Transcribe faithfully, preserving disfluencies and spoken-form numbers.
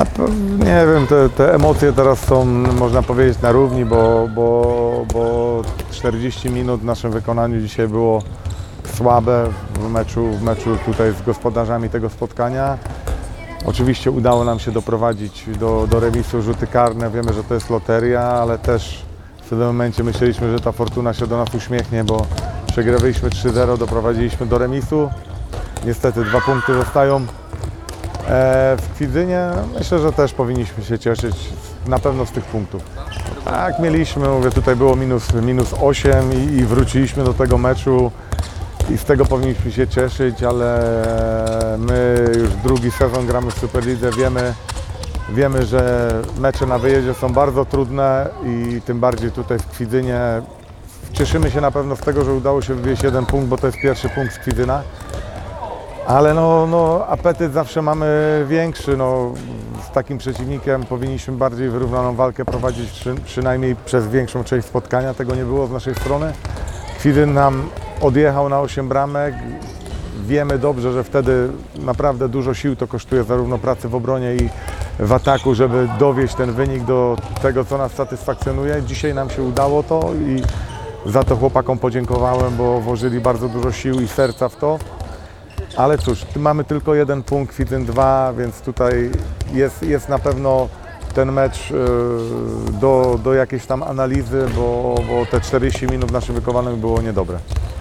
A to, nie wiem, te, te emocje teraz są, można powiedzieć, na równi, bo, bo, bo czterdzieści minut w naszym wykonaniu dzisiaj było słabe w meczu, w meczu tutaj z gospodarzami tego spotkania. Oczywiście udało nam się doprowadzić do, do remisu, rzuty karne. Wiemy, że to jest loteria, ale też w pewnym momencie myśleliśmy, że ta fortuna się do nas uśmiechnie, bo przegrywaliśmy trzy zero, doprowadziliśmy do remisu. Niestety dwa punkty zostają. W Kwidzynie myślę, że też powinniśmy się cieszyć na pewno z tych punktów. Tak, mieliśmy, mówię, tutaj było minus, minus osiem i, i wróciliśmy do tego meczu i z tego powinniśmy się cieszyć, ale my już drugi sezon gramy w Superlidze, wiemy, wiemy, że mecze na wyjeździe są bardzo trudne i tym bardziej tutaj w Kwidzynie. Cieszymy się na pewno z tego, że udało się wywieźć jeden punkt, bo to jest pierwszy punkt z Kwidzyna. Ale no, no, apetyt zawsze mamy większy. No, z takim przeciwnikiem powinniśmy bardziej wyrównaną walkę prowadzić przy, przynajmniej przez większą część spotkania. Tego nie było z naszej strony. Kwidyn nam odjechał na osiem bramek. Wiemy dobrze, że wtedy naprawdę dużo sił to kosztuje zarówno pracy w obronie i w ataku, żeby dowieść ten wynik do tego, co nas satysfakcjonuje. Dzisiaj nam się udało to i za to chłopakom podziękowałem, bo włożyli bardzo dużo sił i serca w to. Ale cóż, mamy tylko jeden punkt, Kwidyn dwa, więc tutaj jest, jest na pewno ten mecz do, do jakiejś tam analizy, bo, bo te czterdzieści minut w naszym wykonaniu było niedobre.